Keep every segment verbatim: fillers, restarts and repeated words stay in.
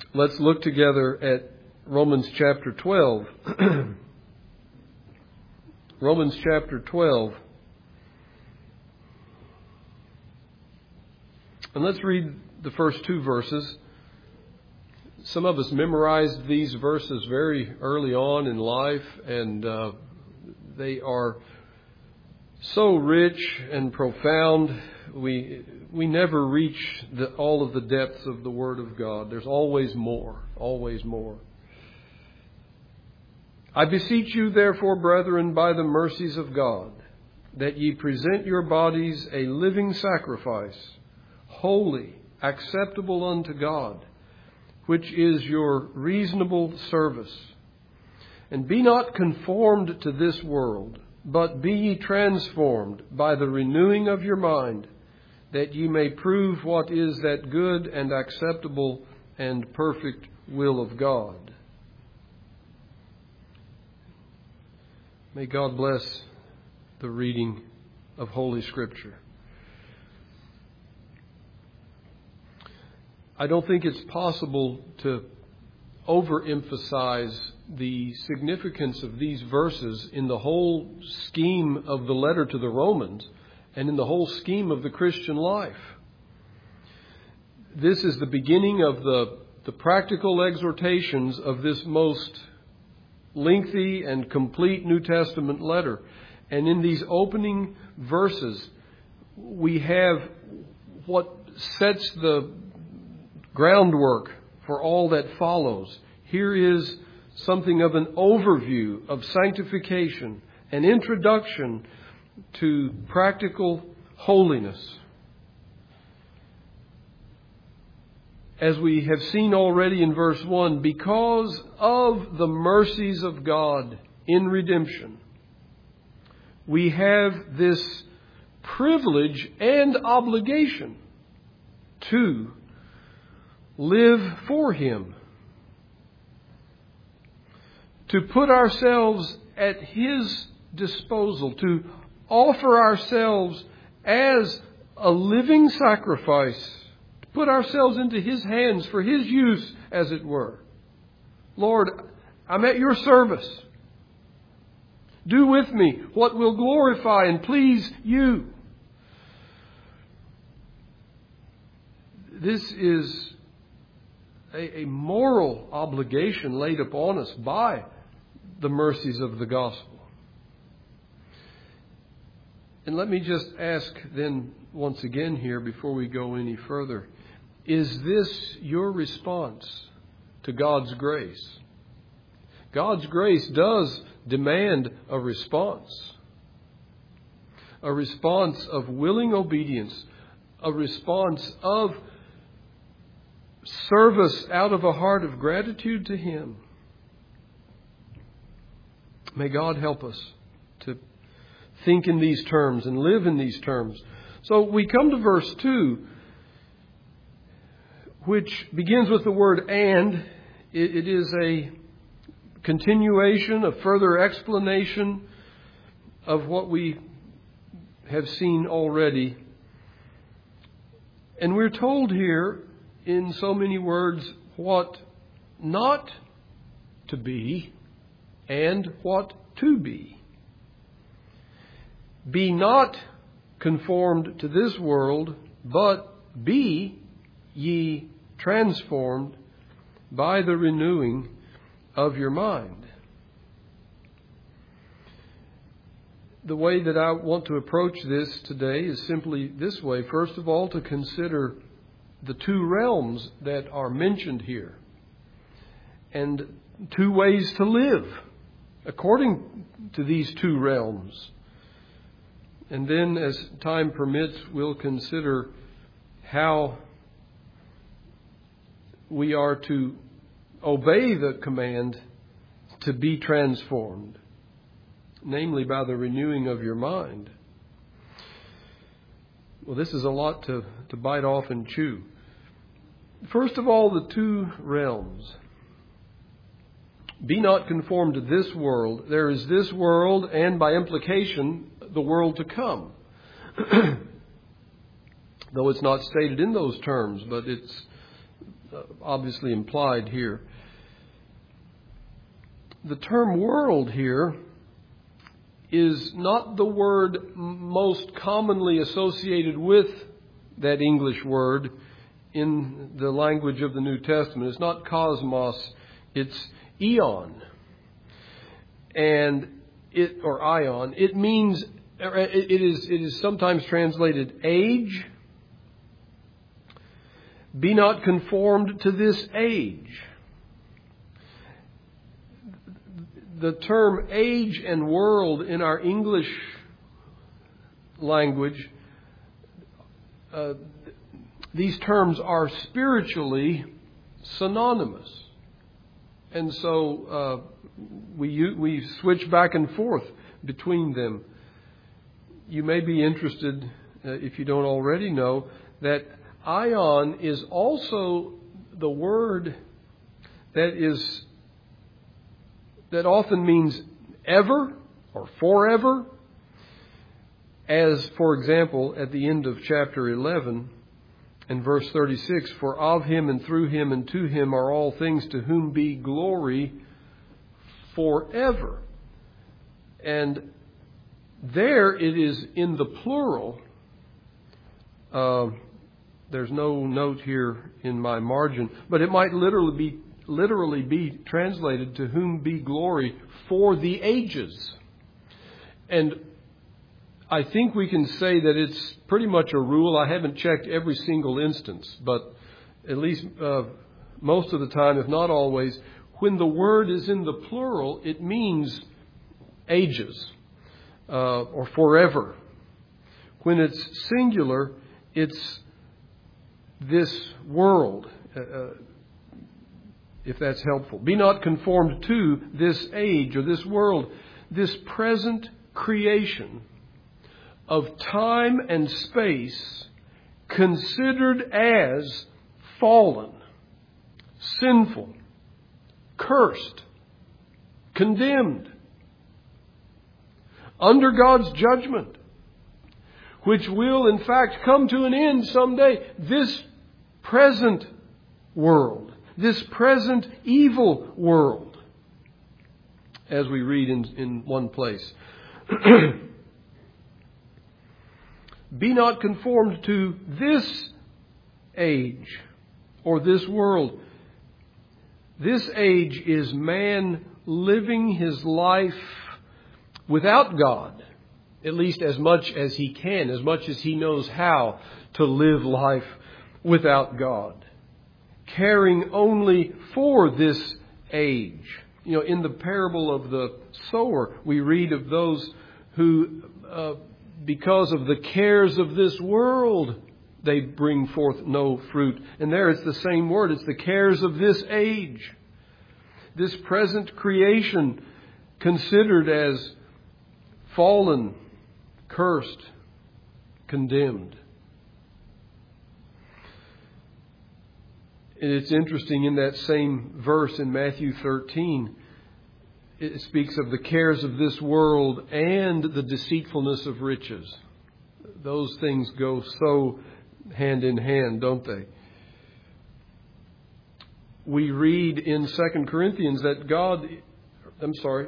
Let's look together at Romans chapter twelve. Romans chapter twelve. And let's read the first two verses. Some of us memorized these verses very early on in life, and uh, they are so rich and profound. We we never reach the, all of the depths of the Word of God. There's always more, always more. I beseech you, therefore, brethren, by the mercies of God, that ye present your bodies a living sacrifice, holy, acceptable unto God, which is your reasonable service. And be not conformed to this world, but be ye transformed by the renewing of your mind, that ye may prove what is that good and acceptable and perfect will of God. May God bless the reading of Holy Scripture. I don't think it's possible to overemphasize the significance of these verses in the whole scheme of the letter to the Romans and in the whole scheme of the Christian life. This is the beginning of the, the practical exhortations of this most lengthy and complete New Testament letter. And in these opening verses, we have what sets the groundwork for all that follows. Here is something of an overview of sanctification, an introduction to practical holiness. As we have seen already in verse one, because of the mercies of God in redemption, we have this privilege and obligation to live for Him, to put ourselves at His disposal, to offer ourselves as a living sacrifice, to put ourselves into His hands for His use, as it were. Lord, I'm at your service. Do with me what will glorify and please you. This is a, a moral obligation laid upon us by the mercies of the gospel. And let me just ask then once again here before we go any further, is this your response to God's grace? God's grace does demand a response. A response of willing obedience. A response of service out of a heart of gratitude to Him. May God help us to think in these terms and live in these terms. So we come to verse two, which begins with the word and. It, it is a continuation, a further explanation of what we have seen already. And we're told here in so many words what not to be and what to be. Be not conformed to this world, but be ye transformed by the renewing of your mind. The way that I want to approach this today is simply this way. First of all, to consider the two realms that are mentioned here and two ways to live according to these two realms. And then, as time permits, we'll consider how we are to obey the command to be transformed, namely by the renewing of your mind. Well, this is a lot to, to bite off and chew. First of all, the two realms. Be not conformed to this world. There is this world and, by implication, the world to come. Though it's not stated in those terms, but it's obviously implied here. The term world here is not the word most commonly associated with that English word in the language of the New Testament. It's not cosmos, it's eon. And it, or ion, it means, it is, it is sometimes translated age. Be not conformed to this age. The term age and world in our English language, uh, these terms are spiritually synonymous. And so uh, we we switch back and forth between them. You may be interested, uh, if you don't already know, that ion is also the word that is that often means ever or forever. As, for example, at the end of chapter eleven and verse thirty-six, for of him and through him and to him are all things, to whom be glory forever. And there it is in the plural. Uh, there's no note here in my margin, but it might literally be literally be translated, to whom be glory for the ages. And I think we can say that it's pretty much a rule. I haven't checked every single instance, but at least uh, most of the time, if not always, when the word is in the plural, it means ages uh, or forever. When it's singular, it's this world, uh, if that's helpful. Be not conformed to this age or this world, this present creation of time and space, considered as fallen, sinful, cursed, condemned, under God's judgment, which will in fact come to an end someday. This present world, this present evil world, as we read in, in one place. Be not conformed to this age or this world. This age is man living his life without God, at least as much as he can, as much as he knows how to live life without God, caring only for this age. You know, in the parable of the sower, we read of those who, uh, because of the cares of this world, they bring forth no fruit. And there it's the same word. It's the cares of this age. This present creation considered as fallen, cursed, condemned. And it's interesting, in that same verse in Matthew thirteen, it speaks of the cares of this world and the deceitfulness of riches. Those things go so hand in hand, don't they? We read in Second Corinthians that God, I'm sorry,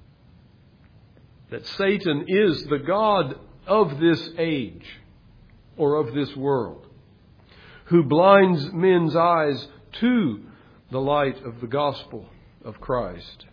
that Satan is the god of this age or of this world, who blinds men's eyes to the light of the gospel of Christ.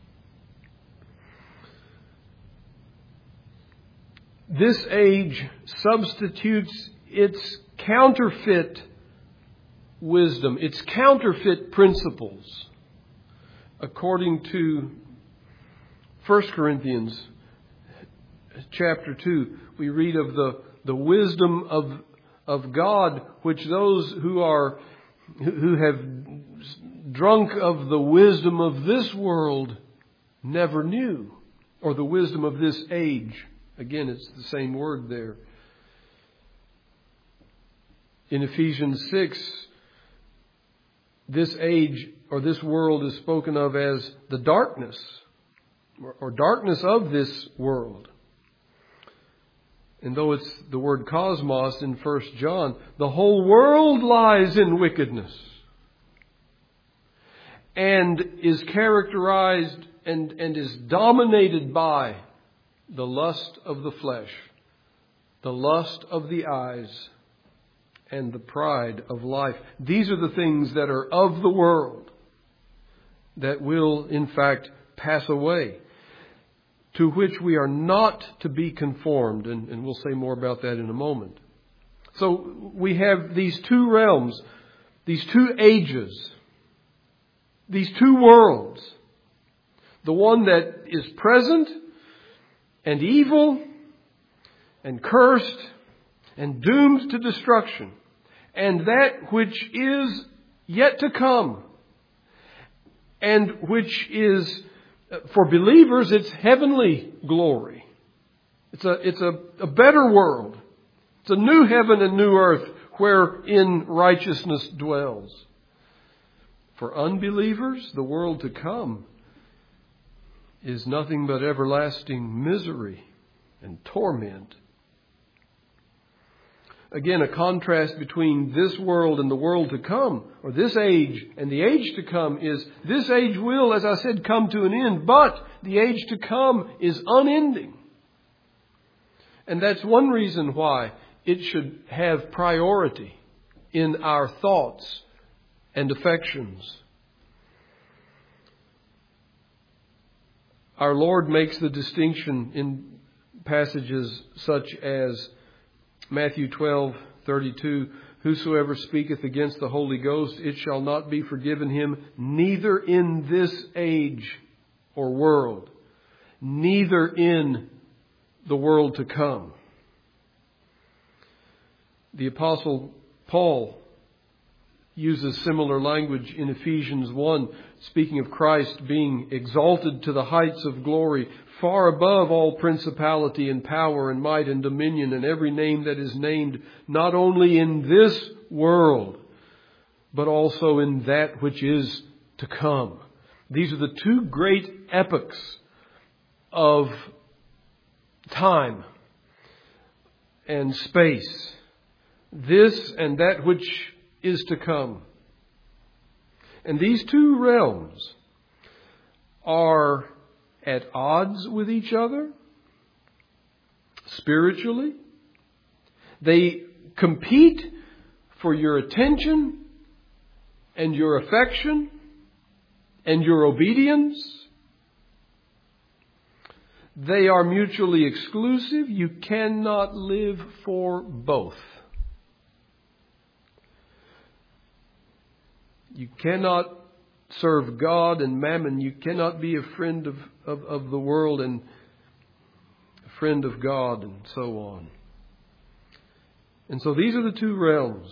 This age substitutes its counterfeit wisdom, its counterfeit principles. According to First Corinthians chapter two, we read of the, the wisdom of, of God, which those who are who have drunk of the wisdom of this world never knew, or the wisdom of this age. Again, it's the same word there. In Ephesians six, this age or this world is spoken of as the darkness or darkness of this world. And though it's the word cosmos in First John, the whole world lies in wickedness. and is characterized and, and is dominated by the lust of the flesh, the lust of the eyes, and the pride of life. These are the things that are of the world that will, in fact, pass away, to which we are not to be conformed. And, and we'll say more about that in a moment. So we have these two realms, these two ages, these two worlds. The one that is present and evil and cursed and doomed to destruction, and that which is yet to come, and which is, for believers, it's heavenly glory. It's a, it's a, a better world. It's a new heaven and new earth wherein righteousness dwells. For unbelievers, the world to come is nothing but everlasting misery and torment. Again, a contrast between this world and the world to come, or this age and the age to come, is this age will, as I said, come to an end, but the age to come is unending. And that's one reason why it should have priority in our thoughts and affections. Our Lord makes the distinction in passages such as Matthew twelve thirty-two, whosoever speaketh against the Holy Ghost, it shall not be forgiven him, neither in this age or world, neither in the world to come. The Apostle Paul uses similar language in Ephesians one, speaking of Christ being exalted to the heights of glory, far above all principality and power and might and dominion and every name that is named, not only in this world, but also in that which is to come. These are the two great epochs of time and space. This and that which is to come. And these two realms are at odds with each other spiritually. They compete for your attention and your affection and your obedience. They are mutually exclusive. You cannot live for both. You cannot serve God and mammon. You cannot be a friend of, of, of the world and a friend of God and so on. And so these are the two realms.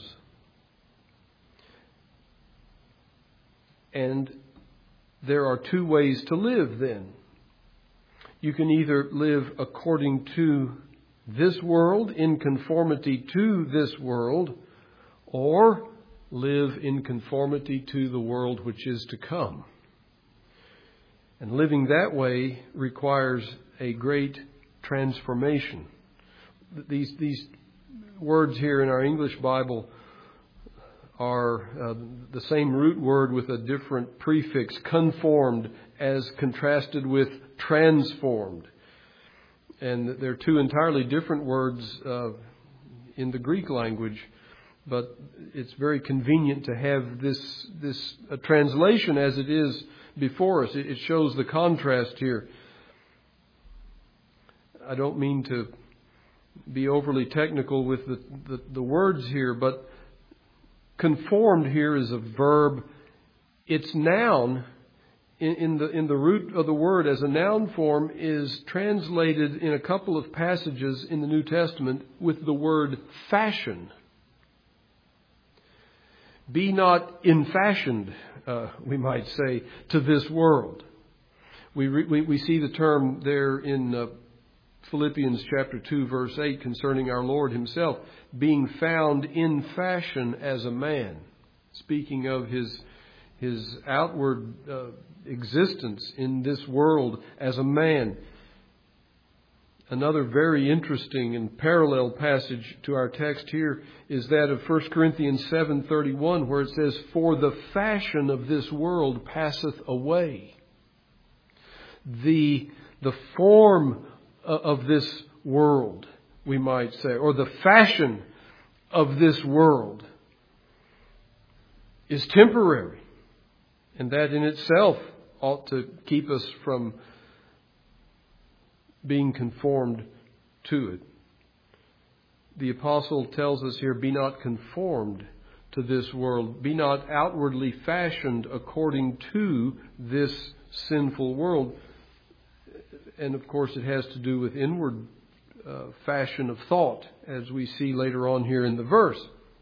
And there are two ways to live then. You can either live according to this world, in conformity to this world, or live in conformity to the world which is to come. And living that way requires a great transformation. These, these words here in our English Bible are uh, the same root word with a different prefix, conformed, as contrasted with transformed. And they're two entirely different words uh, in the Greek language. But it's very convenient to have this this uh, translation as it is before us. It, it shows the contrast here. I don't mean to be overly technical with the, the, the words here, but conformed here is a verb. Its noun in, in the in the root of the word as a noun form is translated in a couple of passages in the New Testament with the word fashion. Be not infashioned, uh, we might say, to this world. We, re, we we see the term there in uh, Philippians chapter two, verse eight, concerning our Lord Himself, being found in fashion as a man. Speaking of His His outward uh, existence in this world as a man. Another very interesting and parallel passage to our text here is that of First Corinthians seven thirty-one, where it says, "For the fashion of this world passeth away." The, the form of this world, we might say, or the fashion of this world is temporary. And that in itself ought to keep us from being conformed to it. The apostle tells us here, "Be not conformed to this world. Be not outwardly fashioned according to this sinful world." And of course it has to do with inward uh, fashion of thought, as we see later on here in the verse.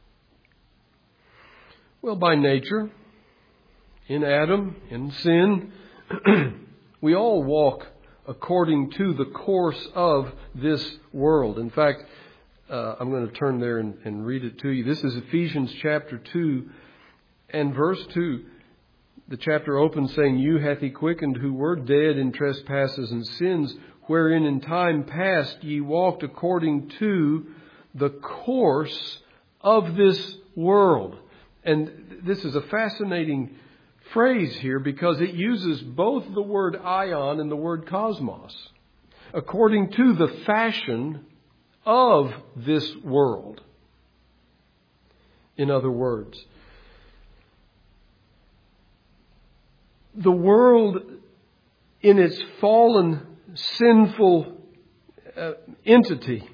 Well, by nature, in Adam, in sin, we all walk according to the course of this world. In fact, uh, I'm going to turn there and, and read it to you. This is Ephesians chapter two and verse two. The chapter opens saying, "You hath he quickened who were dead in trespasses and sins, wherein in time past ye walked according to the course of this world." And this is a fascinating phrase here because it uses both the word ion and the word cosmos. According to the fashion of this world. In other words, the world in its fallen, sinful uh, entity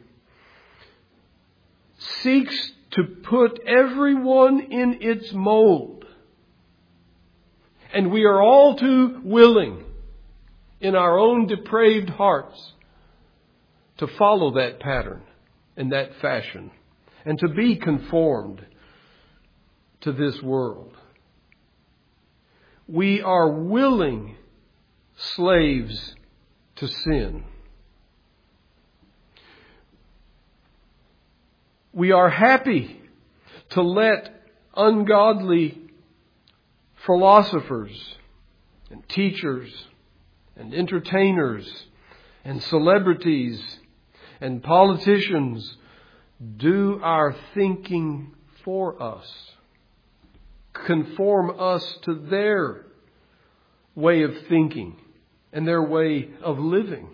seeks to put everyone in its mold. And we are all too willing in our own depraved hearts to follow that pattern and that fashion and to be conformed to this world. We are willing slaves to sin. We are happy to let ungodly philosophers and teachers and entertainers and celebrities and politicians do our thinking for us, conform us to their way of thinking and their way of living.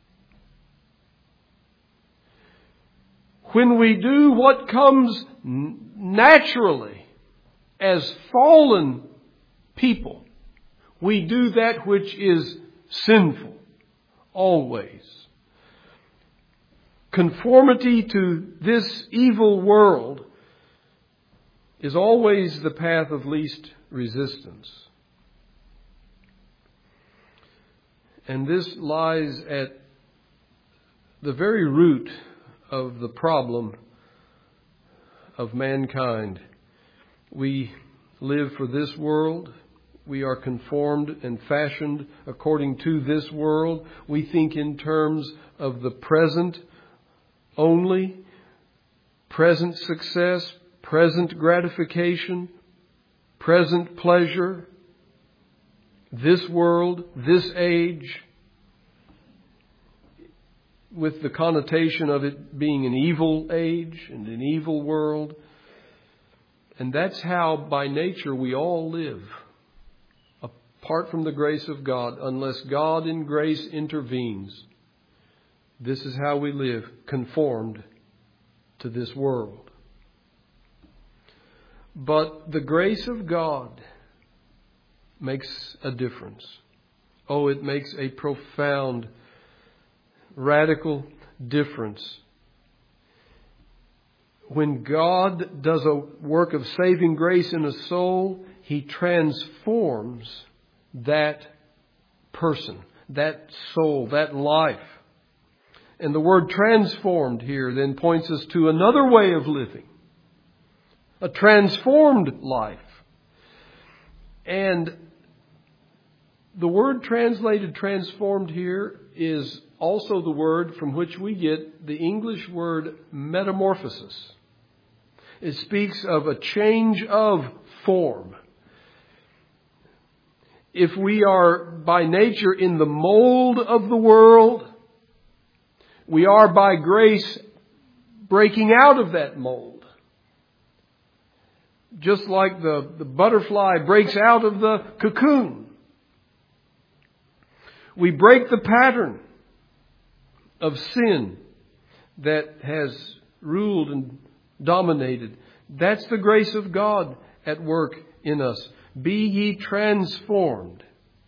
When we do what comes naturally as fallen people, we do that which is sinful, always. Conformity to this evil world is always the path of least resistance. And this lies at the very root of the problem of mankind. We live for this world. We are conformed and fashioned according to this world. We think in terms of the present only, present success, present gratification, present pleasure, this world, this age, with the connotation of it being an evil age and an evil world. And that's how by nature we all live. Apart from the grace of God, unless God in grace intervenes, this is how we live, conformed to this world. But the grace of God makes a difference. Oh, it makes a profound, radical difference. When God does a work of saving grace in a soul, He transforms that person, that soul, that life. And the word transformed here then points us to another way of living. A transformed life. And the word translated transformed here is also the word from which we get the English word metamorphosis. It speaks of a change of form. If we are by nature in the mold of the world, We are by grace breaking out of that mold. Just like the, the butterfly breaks out of the cocoon. We break the pattern of sin that has ruled and dominated. That's the grace of God at work in us. Be ye transformed.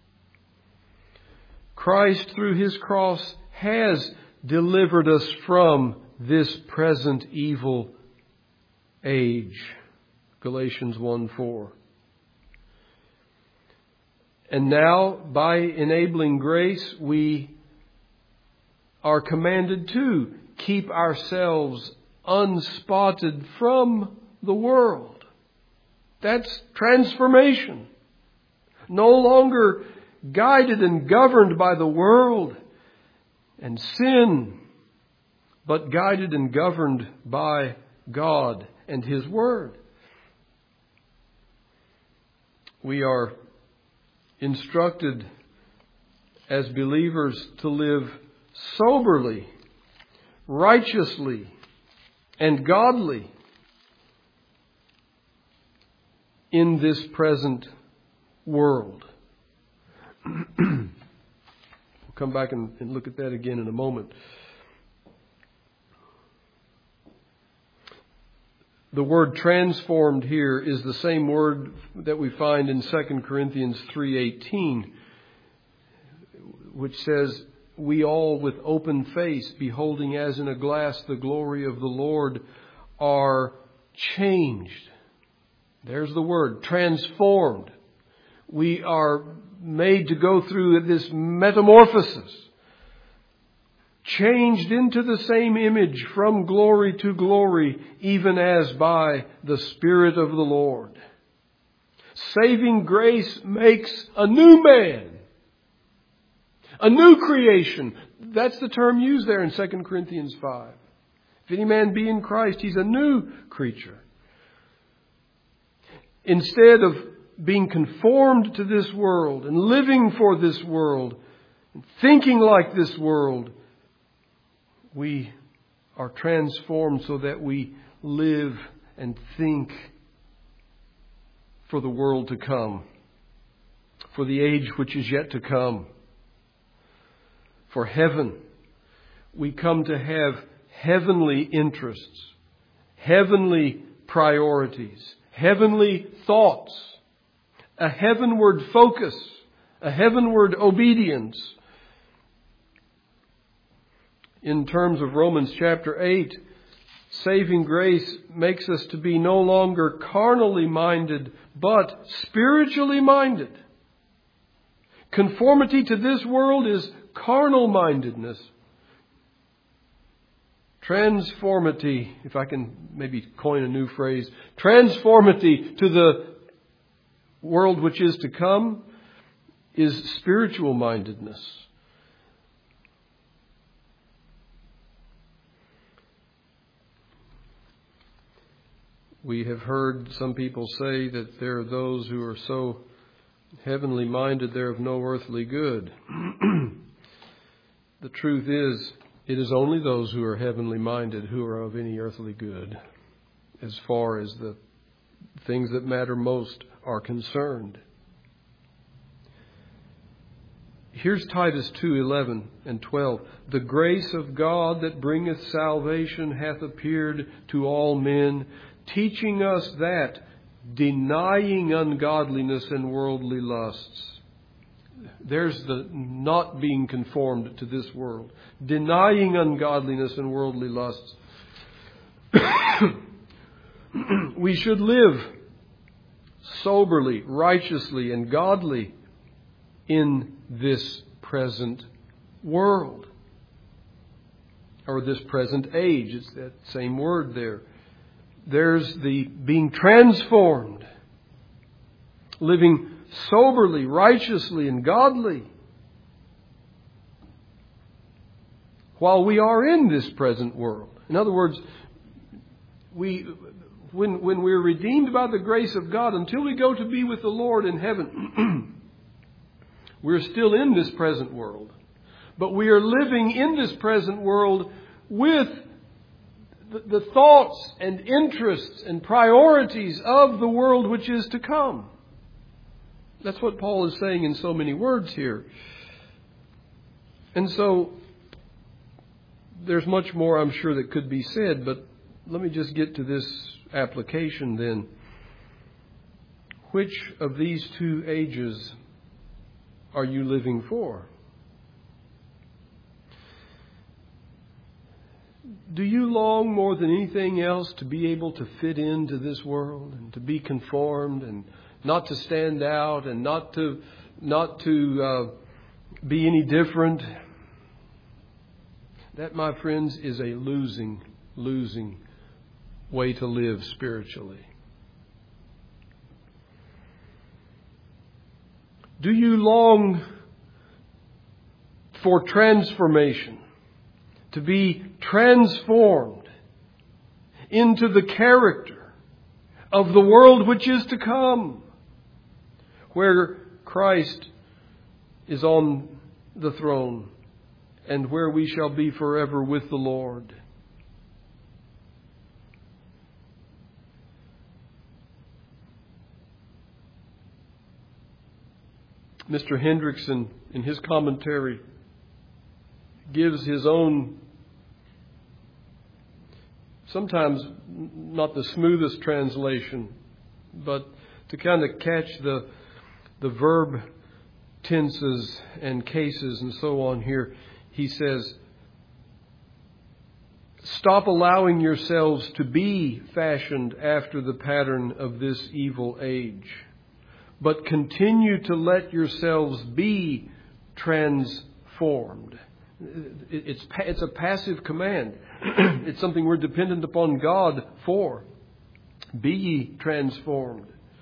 Christ, through His cross, has delivered us from this present evil age. Galatians one four. And now, by enabling grace, we are commanded to keep ourselves unspotted from the world. That's transformation. No longer guided and governed by the world and sin, but guided and governed by God and His Word. We are instructed as believers to live soberly, righteously, and godly in this present world. We'll come back and, and look at that again in a moment. The word transformed here is the same word that we find in Second Corinthians three eighteen, which says, we all with open face, beholding as in a glass the glory of the Lord, are changed. There's the word, transformed. We are made to go through this metamorphosis. Changed into the same image from glory to glory, even as by the Spirit of the Lord. Saving grace makes a new man. A new creation. That's the term used there in Second Corinthians five. If any man be in Christ, he's a new creature. Instead of being conformed to this world and living for this world, and thinking like this world, we are transformed so that we live and think for the world to come, for the age which is yet to come, for heaven. We come to have heavenly interests, heavenly priorities, heavenly thoughts, a heavenward focus, a heavenward obedience. In terms of Romans chapter eight, saving grace makes us to be no longer carnally minded, but spiritually minded. Conformity to this world is carnal mindedness. Transformity, if I can maybe coin a new phrase, transformity to the world which is to come is spiritual mindedness. We have heard some people say that there are those who are so heavenly minded they're of no earthly good. The truth is, it is only those who are heavenly minded who are of any earthly good, as far as the things that matter most are concerned. Here's Titus two eleven and twelve. The grace of God that bringeth salvation hath appeared to all men, teaching us that, denying ungodliness and worldly lusts. There's the not being conformed to this world. Denying ungodliness and worldly lusts. We should live soberly, righteously, and godly in this present world. Or this present age. It's that same word there. There's the being transformed. Living soberly, righteously, and godly. While we are in this present world. In other words, we, when, when we're redeemed by the grace of God, until we go to be with the Lord in heaven, we're still in this present world. but we are living in this present world with the, the thoughts and interests and priorities of the world which is to come. That's what Paul is saying in so many words here. And so there's much more, I'm sure, that could be said, but let me just get to this application then. Which of these two ages are you living for? Do you long more than anything else to be able to fit into this world and to be conformed and not to stand out and not to not to uh, be any different? That, my friends, is a losing, losing way to live spiritually. Do you long for transformation, to be transformed into the character of the world which is to come, where Christ is on the throne and where we shall be forever with the Lord? Mister Hendrickson, in his commentary, gives his own, sometimes not the smoothest translation, but to kind of catch the the verb tenses and cases and so on here. He says, stop allowing yourselves to be fashioned after the pattern of this evil age, but continue to let yourselves be transformed. It's, it's a passive command. It's something we're dependent upon God for. Be ye transformed.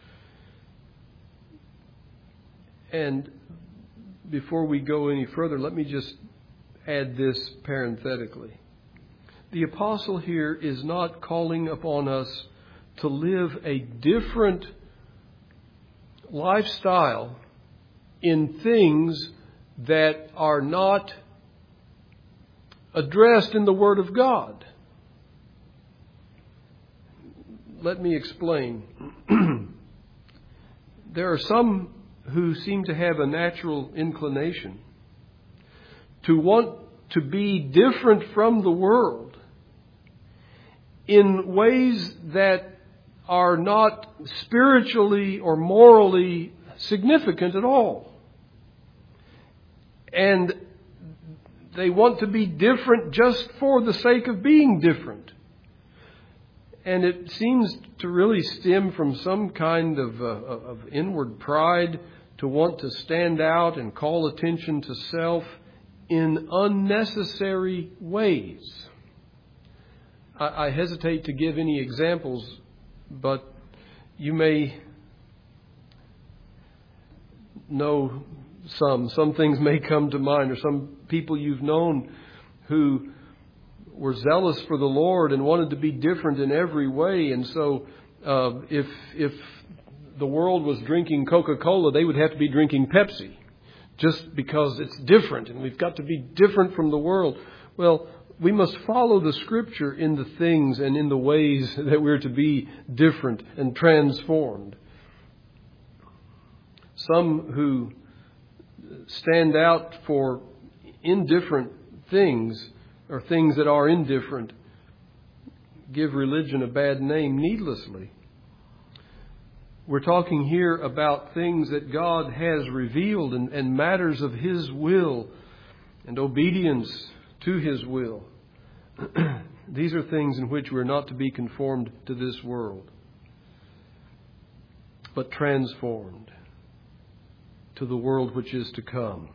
And before we go any further, let me just add this parenthetically. The apostle here is not calling upon us to live a different lifestyle in things that are not addressed in the Word of God. Let me explain. There are some who seem to have a natural inclination to want to be different from the world in ways that are not spiritually or morally significant at all. And they want to be different just for the sake of being different. And it seems to really stem from some kind of, uh, of inward pride to want to stand out and call attention to self in unnecessary ways. I, I hesitate to give any examples, but you may know some. Some things may come to mind, or some people you've known who were zealous for the Lord and wanted to be different in every way. And so uh, if if the world was drinking Coca-Cola, they would have to be drinking Pepsi just because it's different and we've got to be different from the world. Well, we must follow the Scripture in the things and in the ways that we're to be different and transformed. Some who stand out for indifferent things or things that are indifferent give religion a bad name needlessly. We're talking here about things that God has revealed and, and matters of His will and obedience to His will. These are things in which we're not to be conformed to this world, but transformed to the world which is to come.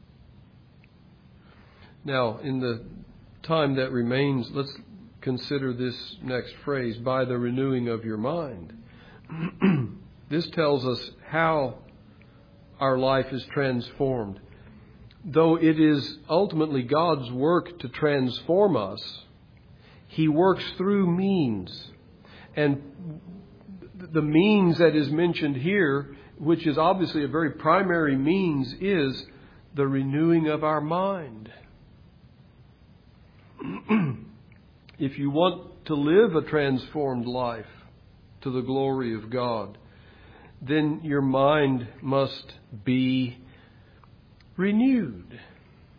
Now, in the time that remains, let's consider this next phrase, by the renewing of your mind. This tells us how our life is transformed. Though it is ultimately God's work to transform us, He works through means. And the means that is mentioned here, which is obviously a very primary means, is the renewing of our mind. If you want to live a transformed life to the glory of God, then your mind must be renewed.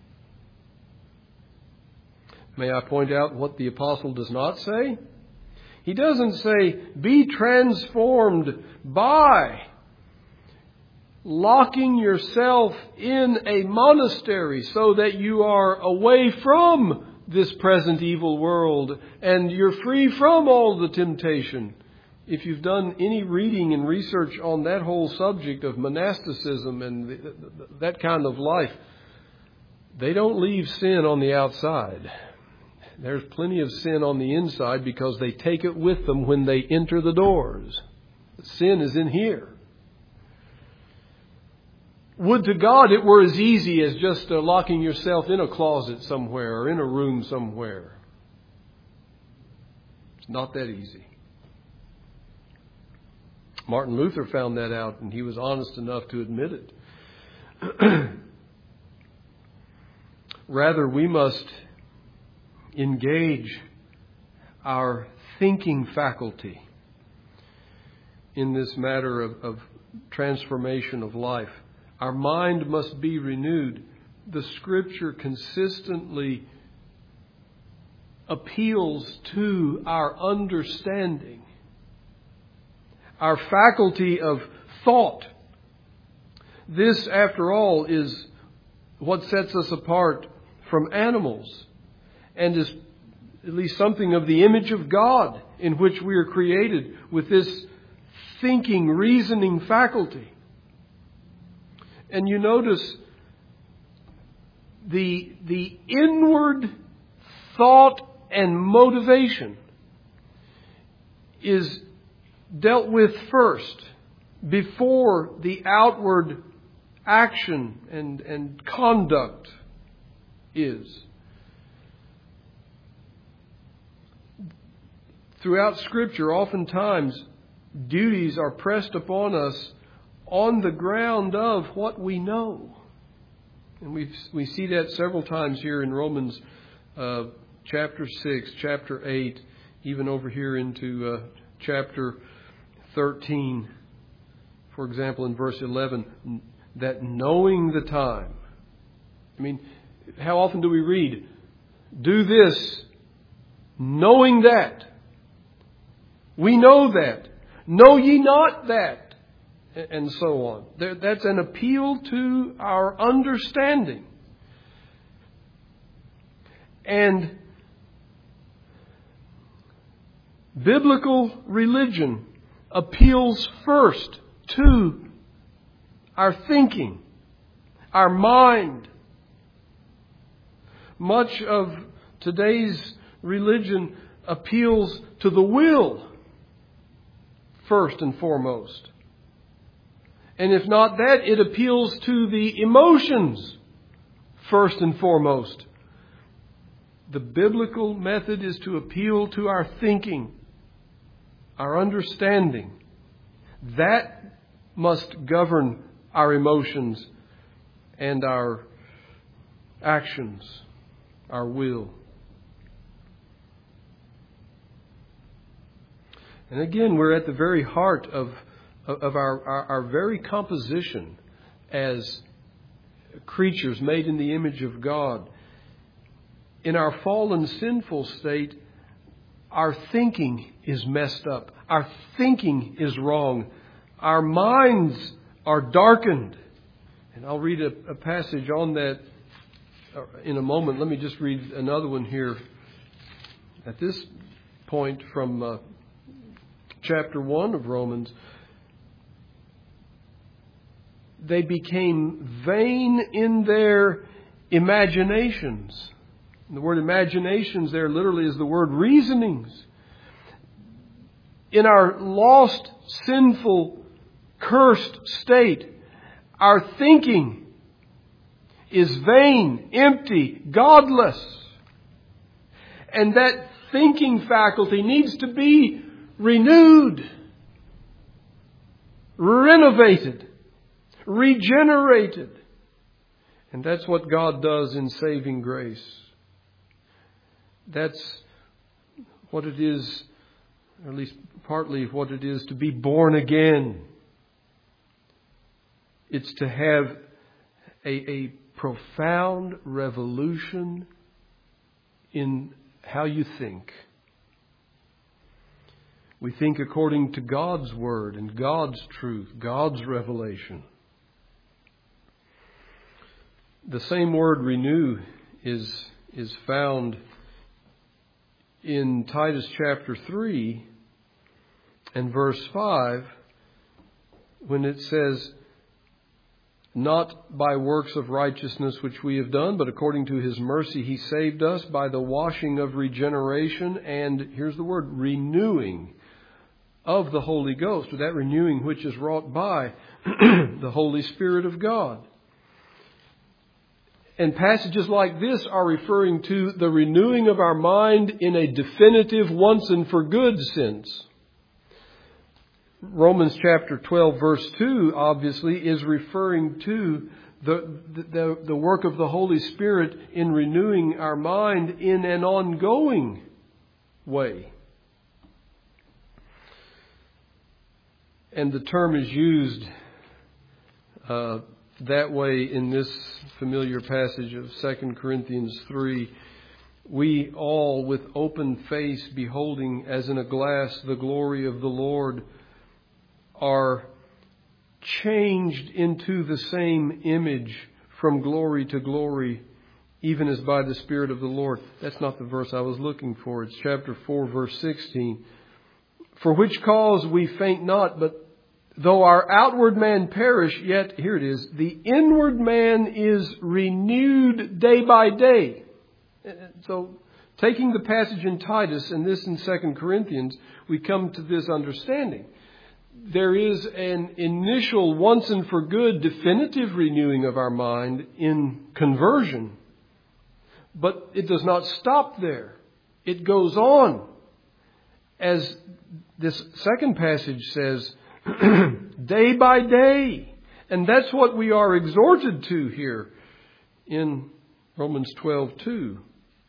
May I point out what the apostle does not say? He doesn't say, be transformed by locking yourself in a monastery so that you are away from this present evil world and you're free from all the temptation. If you've done any reading and research on that whole subject of monasticism and that kind of life, they don't leave sin on the outside. There's plenty of sin on the inside because they take it with them when they enter the doors. Sin is in here. Would to God it were as easy as just uh, locking yourself in a closet somewhere or in a room somewhere. It's not that easy. Martin Luther found that out, and he was honest enough to admit it. Rather, we must engage our thinking faculty in this matter of, of transformation of life. Our mind must be renewed. The Scripture consistently appeals to our understanding, our faculty of thought. This, after all, is what sets us apart from animals and is at least something of the image of God in which we are created with this thinking, reasoning faculty. And you notice the, the inward thought and motivation is dealt with first before the outward action and, and conduct is. Throughout Scripture, oftentimes duties are pressed upon us on the ground of what we know. And we we see that several times here in Romans uh, chapter six, chapter eight, even over here into uh, chapter thirteen. For example, in verse eleven, that knowing the time. I mean, how often do we read, do this, knowing that? We know that. Know ye not that? And so on. There, that's an appeal to our understanding. And biblical religion appeals first to our thinking, our mind. Much of today's religion appeals to the will first and foremost. And if not that, it appeals to the emotions first and foremost. The biblical method is to appeal to our thinking, our understanding. That must govern our emotions and our actions, our will. And again, we're at the very heart of of our, our, our very composition as creatures made in the image of God. In our fallen, sinful state, our thinking is messed up. Our thinking is wrong. Our minds are darkened. And I'll read a, a passage on that in a moment. Let me just read another one here at this point from uh, chapter one of Romans. They became vain in their imaginations. And the word imaginations there literally is the word reasonings. In our lost, sinful, cursed state, our thinking is vain, empty, godless. And that thinking faculty needs to be renewed, renovated, regenerated. And that's what God does in saving grace. That's what it is, or at least partly what it is, to be born again. It's to have a, a profound revolution in how you think. We think according to God's Word and God's truth, God's revelation. The same word renew is, is found in Titus chapter three and verse five, when it says, not by works of righteousness which we have done, but according to His mercy He saved us by the washing of regeneration and, here's the word, renewing of the Holy Ghost, or that renewing which is wrought by the Holy Spirit of God. And passages like this are referring to the renewing of our mind in a definitive once and for good sense. Romans chapter twelve verse two obviously is referring to the, the, the work of the Holy Spirit in renewing our mind in an ongoing way. And the term is used uh, that way in this familiar passage of Second Corinthians three. We all, with open face, beholding as in a glass the glory of the Lord, are changed into the same image from glory to glory, even as by the Spirit of the Lord. That's not the verse I was looking for. It's chapter four, verse sixteen. For which cause we faint not, but though our outward man perish, yet, here it is, the inward man is renewed day by day. So, taking the passage in Titus and this in Second Corinthians, we come to this understanding. There is an initial, once and for good, definitive renewing of our mind in conversion. But it does not stop there. It goes on. As this second passage says, day by day. And that's what we are exhorted to here in Romans twelve two.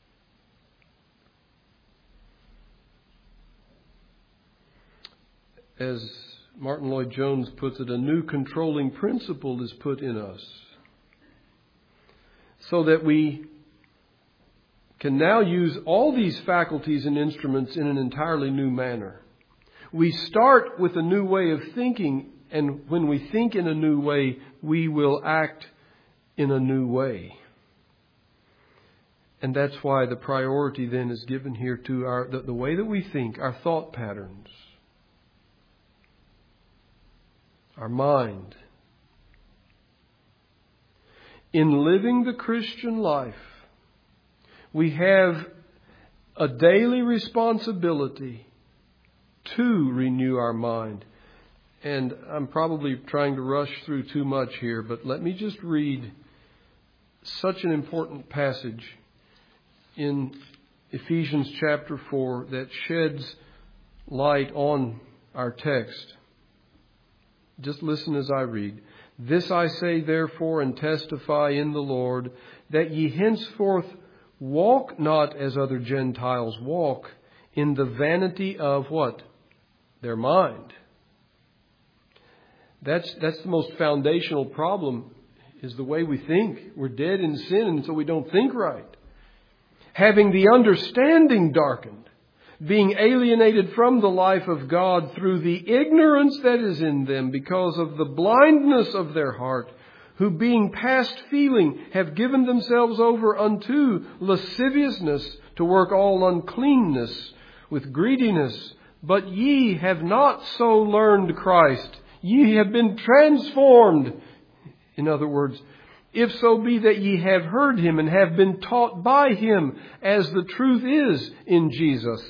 As Martin Lloyd-Jones puts it, a new controlling principle is put in us so that we can now use all these faculties and instruments in an entirely new manner. We start with a new way of thinking, and when we think in a new way, we will act in a new way. And that's why the priority then is given here to our the, the way that we think, our thought patterns, our mind. In living the Christian life, we have a daily responsibility to renew our mind. And I'm probably trying to rush through too much here, but let me just read such an important passage in Ephesians chapter four that sheds light on our text. Just listen as I read. This I say therefore and testify in the Lord, that ye henceforth walk not as other Gentiles walk, in the vanity of what? Their mind. That's that's the most foundational problem, is the way we think. We're dead in sin, and so we don't think right. Having the understanding darkened, being alienated from the life of God through the ignorance that is in them because of the blindness of their heart, who being past feeling have given themselves over unto lasciviousness, to work all uncleanness with greediness. But ye have not so learned Christ. Ye have been transformed. In other words, if so be that ye have heard Him and have been taught by Him, as the truth is in Jesus,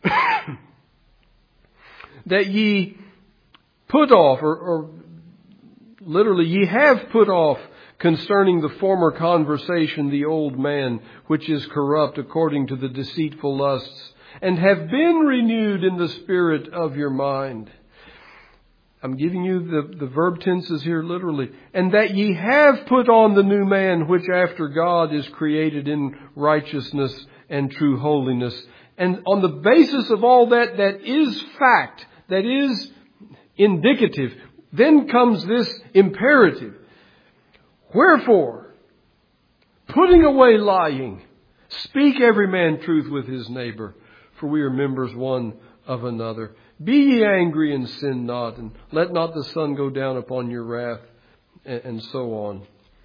that ye put off, or, or literally, ye have put off concerning the former conversation the old man, which is corrupt according to the deceitful lusts, and have been renewed in the spirit of your mind. I'm giving you the, the verb tenses here literally. And that ye have put on the new man, which after God is created in righteousness and true holiness. And on the basis of all that, that is fact, that is indicative, then comes this imperative. Wherefore, putting away lying, speak every man truth with his neighbor, for we are members one of another. Be ye angry and sin not, and let not the sun go down upon your wrath, and, and so on.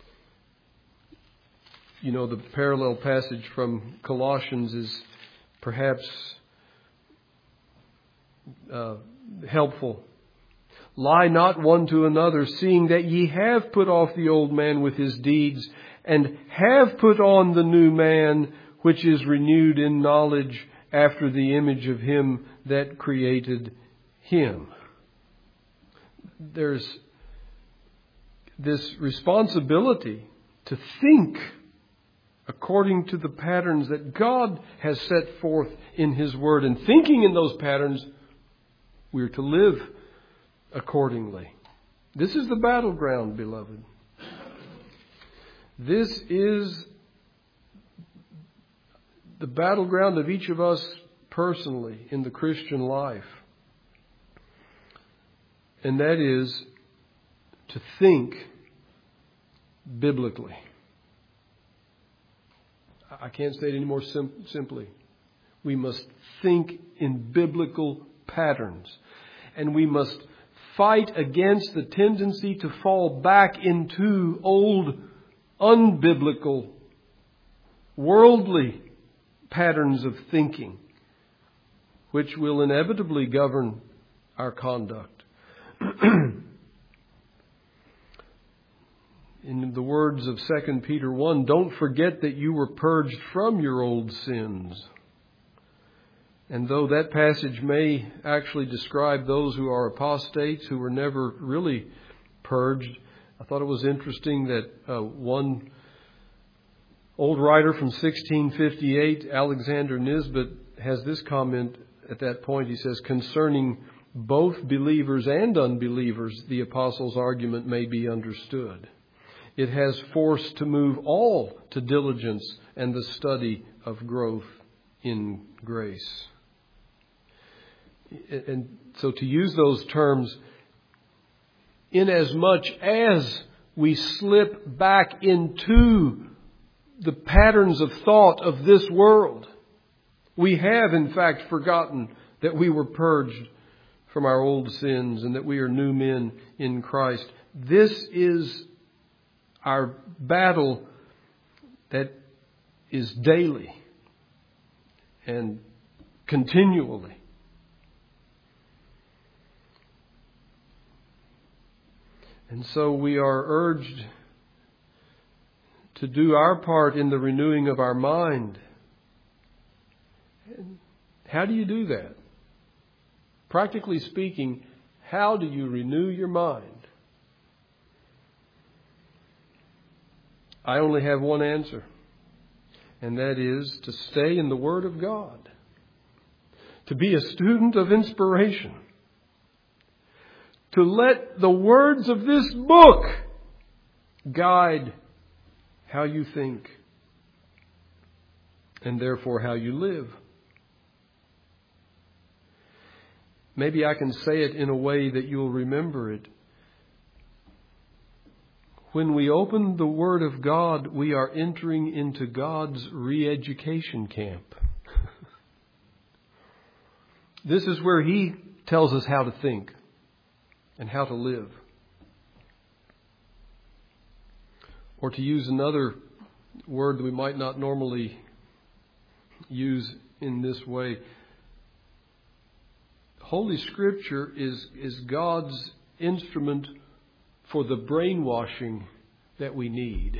You know, the parallel passage from Colossians is perhaps uh, helpful. Lie not one to another, seeing that ye have put off the old man with his deeds, and have put on the new man, which is renewed in knowledge after the image of him that created him. There's this responsibility to think according to the patterns that God has set forth in His Word. And thinking in those patterns, we're to live accordingly. This is the battleground, beloved. This is the battleground of each of us personally in the Christian life. And that is to think biblically. I can't say it any more sim- simply. We must think in biblical patterns. And we must fight against the tendency to fall back into old, unbiblical, worldly patterns of thinking, which will inevitably govern our conduct. In the words of Second Peter one, don't forget that you were purged from your old sins. And though that passage may actually describe those who are apostates, who were never really purged, I thought it was interesting that uh, one old writer from sixteen fifty-eight, Alexander Nisbet, has this comment at that point. He says, concerning both believers and unbelievers, the apostle's argument may be understood. It has force to move all to diligence and the study of growth in grace. And so to use those terms, inasmuch as we slip back into the patterns of thought of this world, we have in fact forgotten that we were purged from our old sins and that we are new men in Christ. This is our battle that is daily and continually. And so we are urged to do our part in the renewing of our mind. How do you do that? Practically speaking, how do you renew your mind? I only have one answer, and that is to stay in the Word of God, to be a student of inspiration, to let the words of this book guide how you think, and therefore how you live. Maybe I can say it in a way that you'll remember it. When we open the Word of God, we are entering into God's re-education camp. This is where He tells us how to think and how to live. Or to use another word that we might not normally use in this way, Holy Scripture is, is God's instrument for the brainwashing that we need.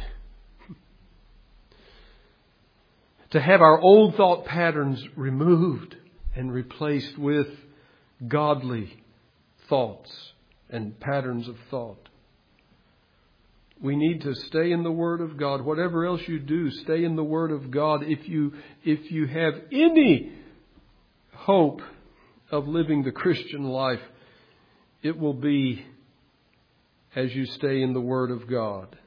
To have our old thought patterns removed and replaced with godly thoughts and patterns of thought. We need to stay in the Word of God. Whatever else you do, stay in the Word of God. If you, if you have any hope of living the Christian life, it will be as you stay in the Word of God.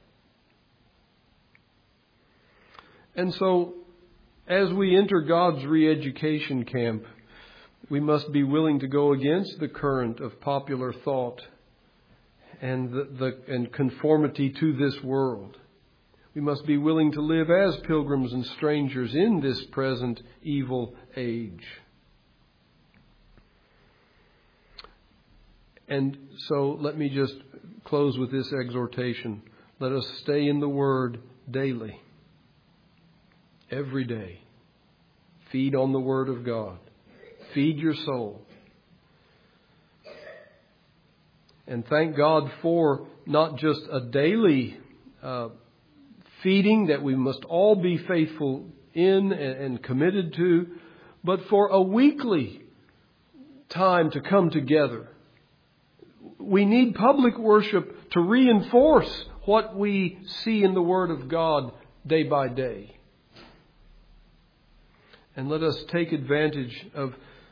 And so, as we enter God's re-education camp, we must be willing to go against the current of popular thought and the, the and conformity to this world. We must be willing to live as pilgrims and strangers in this present evil age. And so let me just close with this exhortation. Let us stay in the Word daily, every day. Feed on the Word of God. Feed your soul. And thank God for not just a daily uh, feeding that we must all be faithful in and, and committed to, but for a weekly time to come together. We need public worship to reinforce what we see in the Word of God day by day. And let us take advantage of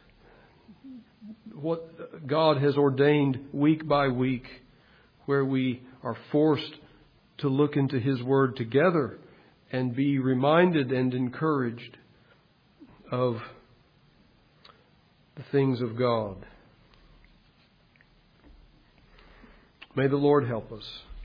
what God has ordained week by week, where we are forced to look into His Word together and be reminded and encouraged of the things of God. May the Lord help us.